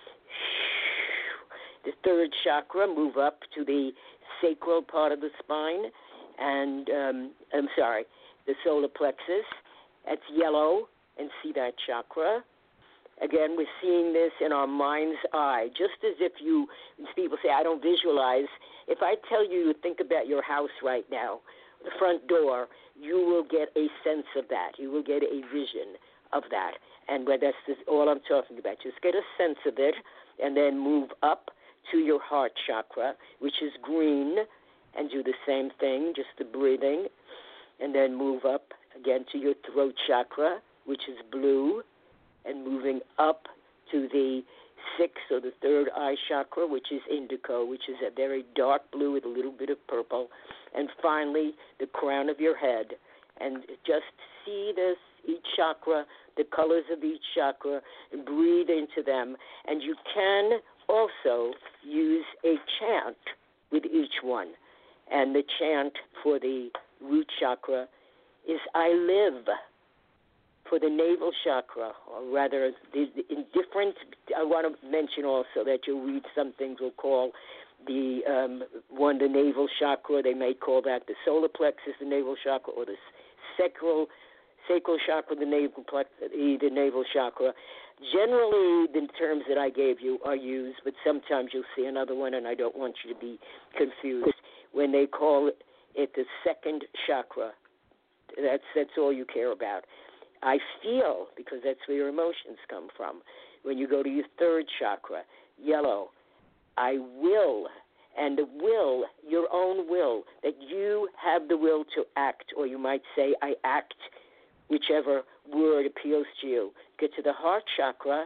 The third chakra, move up to the sacral part of the spine, and um, I'm sorry, the solar plexus. That's yellow, and see that chakra. Again, we're seeing this in our mind's eye, just as if you, people say, I don't visualize. If I tell you to think about your house right now, the front door, you will get a sense of that. You will get a vision of that. And that's all I'm talking about. Just get a sense of it, and then move up to your heart chakra, which is green, and do the same thing, just the breathing, and then move up again to your throat chakra, which is blue, and moving up to the sixth or the third eye chakra, which is indigo, which is a very dark blue with a little bit of purple, and finally the crown of your head. And just see this, each chakra, the colors of each chakra, and breathe into them. And you can also use a chant with each one. And the chant for the root chakra is I live. For the navel chakra, or rather, the, the, in different, I want to mention also that you'll read some things we'll call the um, one, the navel chakra. They may call that the solar plexus, the navel chakra, or the sacral, sacral chakra, the navel plex, the, the navel chakra. Generally, the terms that I gave you are used, but sometimes you'll see another one, and I don't want you to be confused. When they call it the second chakra, that's that's all you care about. I feel, because that's where your emotions come from. When you go to your third chakra, yellow, I will, and the will, your own will, that you have the will to act, or you might say, I act, whichever word appeals to you. Get to the heart chakra,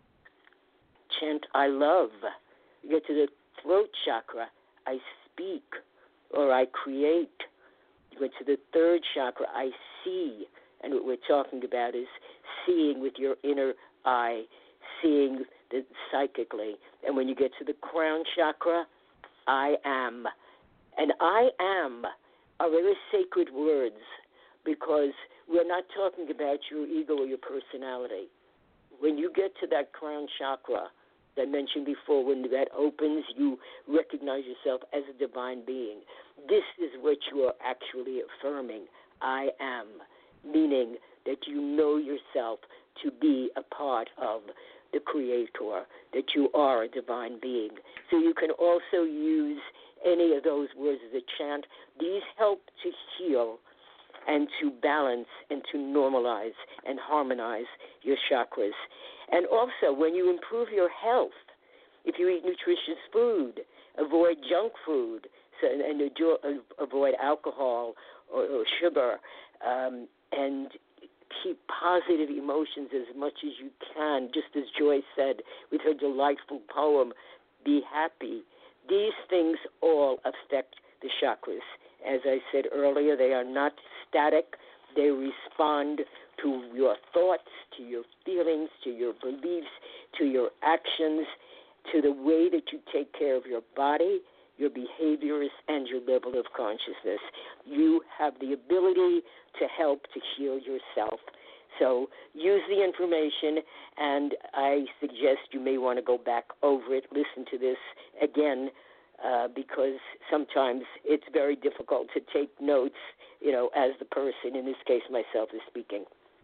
chant, I love. You get to the throat chakra, I speak, or I create. You get to the third chakra, I see. And what we're talking about is seeing with your inner eye, seeing the, psychically. And when you get to the crown chakra, I am. And I am are very sacred words because we're not talking about your ego or your personality. When you get to that crown chakra, as I mentioned before, when that opens, you recognize yourself as a divine being. This is what you are actually affirming. I am. Meaning that you know yourself to be a part of the Creator, that you are a divine being. So you can also use any of those words as a chant. These help to heal and to balance and to normalize and harmonize your chakras. And also, when you improve your health, if you eat nutritious food, avoid junk food, so, and avoid alcohol or, or sugar, um, and keep positive emotions as much as you can, just as Joyce said with her delightful poem, Be Happy. These things all affect the chakras. As I said earlier, they are not static. They respond to your thoughts, to your feelings, to your beliefs, to your actions, to the way that you take care of your body, your behaviors, and your level of consciousness. You have the ability to help to heal yourself. So use the information, and I suggest you may want to go back over it, listen to this again, uh, because sometimes it's very difficult to take notes, you know, as the person, in this case myself, is speaking.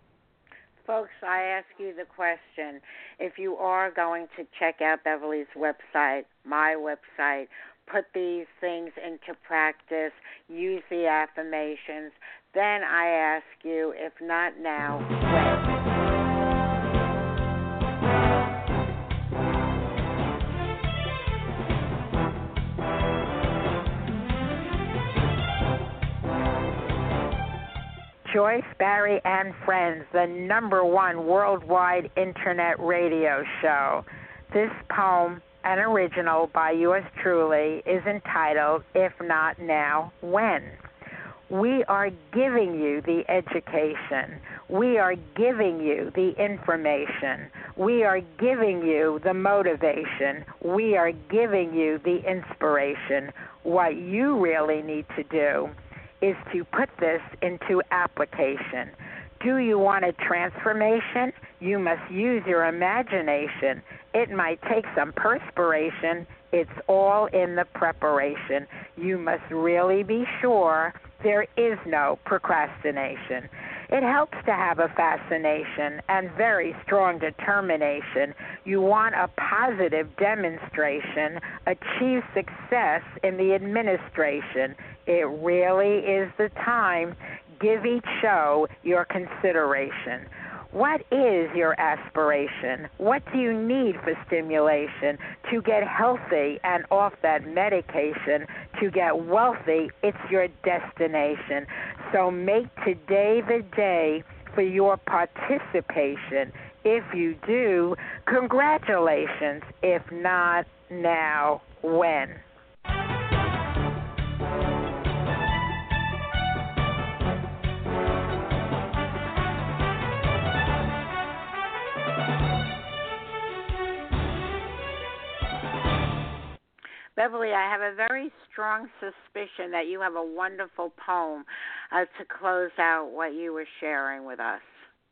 Folks, I ask you the question, if you are going to check out Beverly's website, my website, put these things into practice, use the affirmations, then I ask you, if not now, when? Joyce, Barry, and Friends, the number one worldwide internet radio show. This poem, an original by yours truly, is entitled, If Not Now, When? We are giving you the education. We are giving you the information. We are giving you the motivation. We are giving you the inspiration. What you really need to do is to put this into application. Do you want a transformation? You must use your imagination. It might take some perspiration. It's all in the preparation. You must really be sure there is no procrastination. It helps to have a fascination and very strong determination. You want a positive demonstration, achieve success in the administration. It really is the time. Give each show your consideration. What is your aspiration? What do you need for stimulation to get healthy and off that medication, to get wealthy? It's your destination. So make today the day for your participation. If you do, congratulations. If not, now, when? Beverly, I have a very strong suspicion that you have a wonderful poem uh, to close out what you were sharing with us.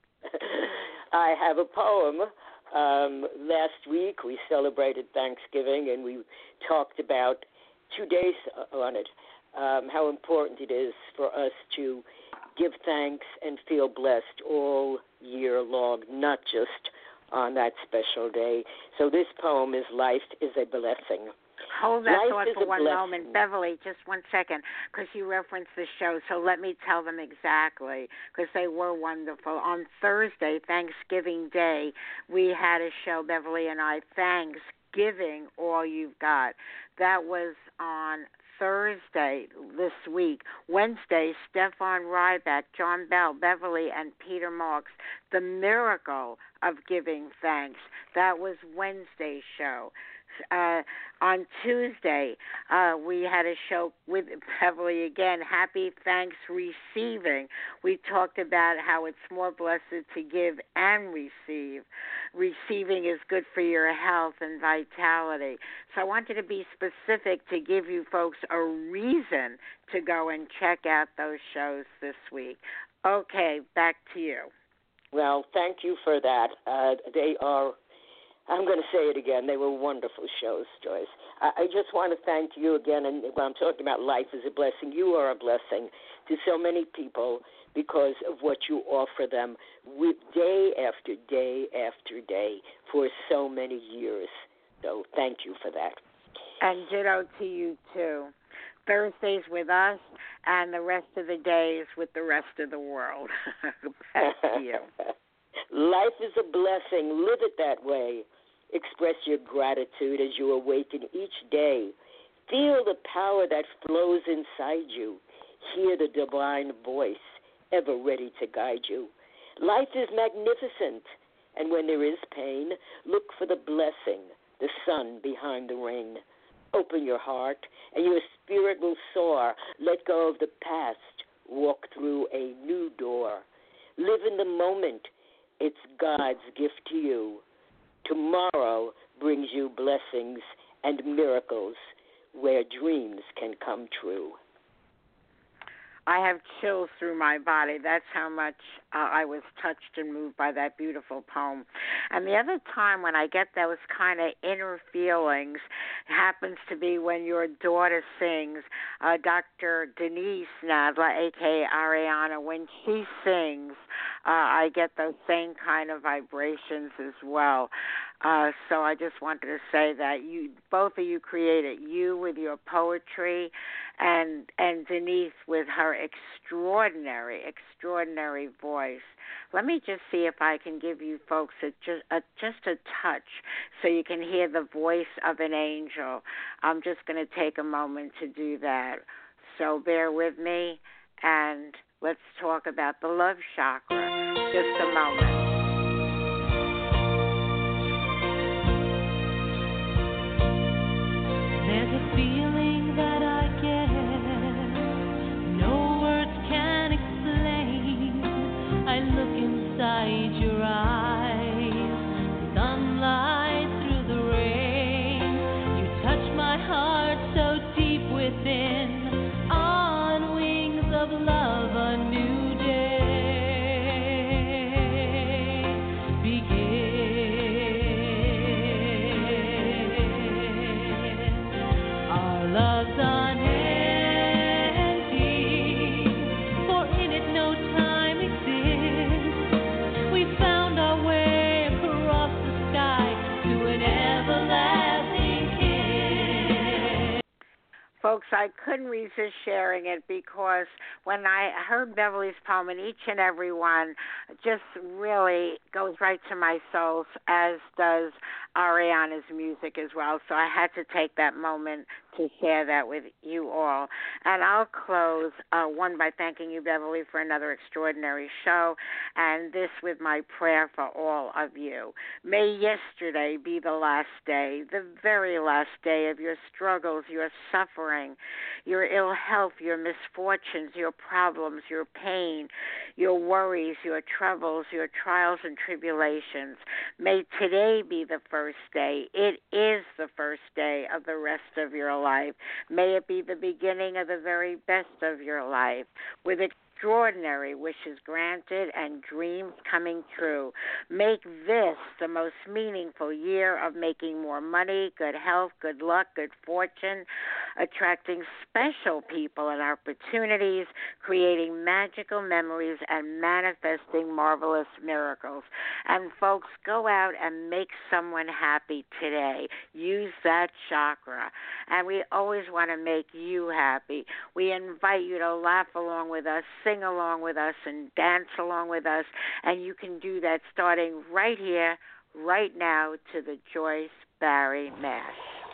I have a poem. Um, last week we celebrated Thanksgiving and we talked about two days on it, um, how important it is for us to give thanks and feel blessed all year long, not just on that special day. So this poem is Life is a Blessing. Hold that Life thought is for a one blessing. moment. Beverly, just one second, because you referenced the show, so let me tell them exactly, because they were wonderful. On Thursday, Thanksgiving Day, we had a show, Beverly and I, Thanksgiving, All You've Got. That was on Thursday this week. Wednesday, Stefan Ryback, John Bell, Beverly, and Peter Marks, The Miracle of Giving Thanks. That was Wednesday's show. Uh, on Tuesday, uh, we had a show with Beverly again, Happy Thanks Receiving. We talked about how it's more blessed to give and receive. Receiving is good for your health and vitality. So I wanted to be specific to give you folks a reason to go and check out those shows this week. Okay, back to you. Well, thank you for that. Uh, they are I'm going to say it again. They were wonderful shows, Joyce. I, I just want to thank you again. And when I'm talking about life as a blessing, you are a blessing to so many people because of what you offer them with day after day after day for so many years. So thank you for that. And ditto to you, too. Thursdays with us, and the rest of the days with the rest of the world. Back to you. Life is a blessing. Live it that way. Express your gratitude as you awaken each day. Feel the power that flows inside you. Hear the divine voice ever ready to guide you. Life is magnificent, and when there is pain, look for the blessing, the sun behind the rain. Open your heart, and your spirit will soar. Let go of the past. Walk through a new door. Live in the moment. It's God's gift to you. Tomorrow brings you blessings and miracles where dreams can come true. I have chills through my body. That's how much uh, I was touched and moved by that beautiful poem. And the other time when I get those kind of inner feelings happens to be when your daughter sings. Uh, Doctor Denise Nadler, a k a. Ariana, when she sings, uh, I get those same kind of vibrations as well. Uh, so I just wanted to say that you, both of you created, you with your poetry and and Denise with her extraordinary, extraordinary voice. Let me just see if I can give you folks a, just, a, just a touch so you can hear the voice of an angel. I'm just going to take a moment to do that. So bear with me, and let's talk about the love chakra. Just a moment. There's a feeling that I get, no words can explain. I look inside your eyes, sunlight through the rain. You touch my heart so deep within, on wings of love, a new day. Folks, I couldn't resist sharing it because when I heard Beverly's poem, and each and every one just really goes right to my soul, as does Ariana's music as well. So I had to take that moment to share that with you all. And I'll close, uh, one, by thanking you, Beverly, for another extraordinary show, and this with my prayer for all of you. May yesterday be the last day, the very last day of your struggles, your suffering, your ill health, your misfortunes, your problems, your pain, your worries, your troubles, your trials and tribulations. May today be the first day. It is the first day of the rest of your life. May it be the beginning of the very best of your life, with extraordinary wishes granted and dreams coming true. Make this the most meaningful year of making more money, good health, good luck, good fortune, attracting special people and opportunities, creating magical memories, and manifesting marvelous miracles. And folks, go out and make someone happy today. Use that chakra. And we always want to make you happy. We invite you to laugh along with us, sing along with us, and dance along with us. And you can do that starting right here, right now, to the Joyce Barrie Mash.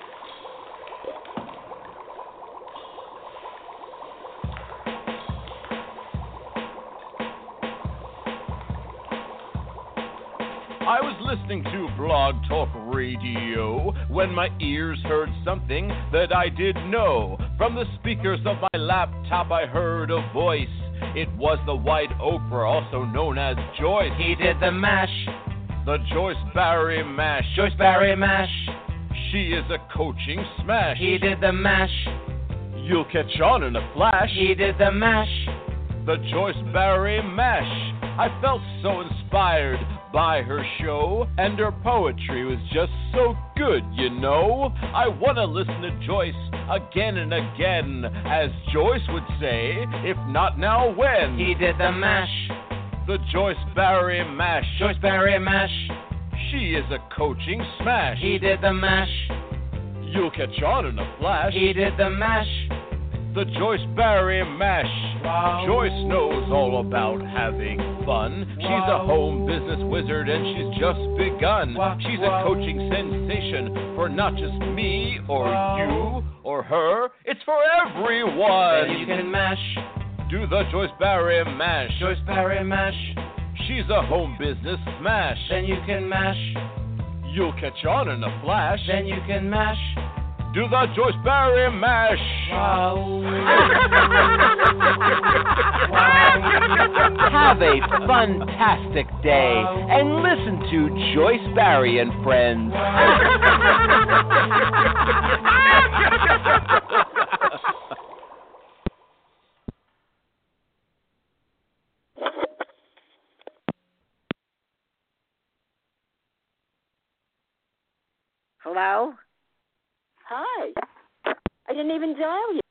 I was listening to Blog Talk Radio when my ears heard something that I didn't know. From the speakers of my laptop I heard a voice. It was the White Oprah, also known as Joyce. He did the mash. The Joyce Barrie Mash. Joyce Barrie Mash. She is a coaching smash. He did the mash. You'll catch on in a flash. He did the mash. The Joyce Barrie Mash. I felt so inspired by her show, and her poetry was just so good, you know. I want to listen to Joyce again and again, as Joyce would say, if not now, when? He did the mash. The Joyce Barrie Mash. Joyce Barrie Mash. She is a coaching smash. He did the mash. You'll catch on in a flash. He did the mash. The Joyce Barrie Mash. Wow. Joyce knows all about having fun. She's Wow. a home business wizard and she's just begun. Wow. She's Wow. a coaching sensation for not just me or Wow. you or her. It's for everyone. Then you can mash. Do the Joyce Barrie Mash. Joyce Barrie Mash. She's a home business smash. Then you can mash. You'll catch on in a flash. Then you can mash. Do the Joyce Barrie Mash. Wow. Have a fantastic day and listen to Joyce Barrie and Friends. Hello? Hi. I didn't even dial you.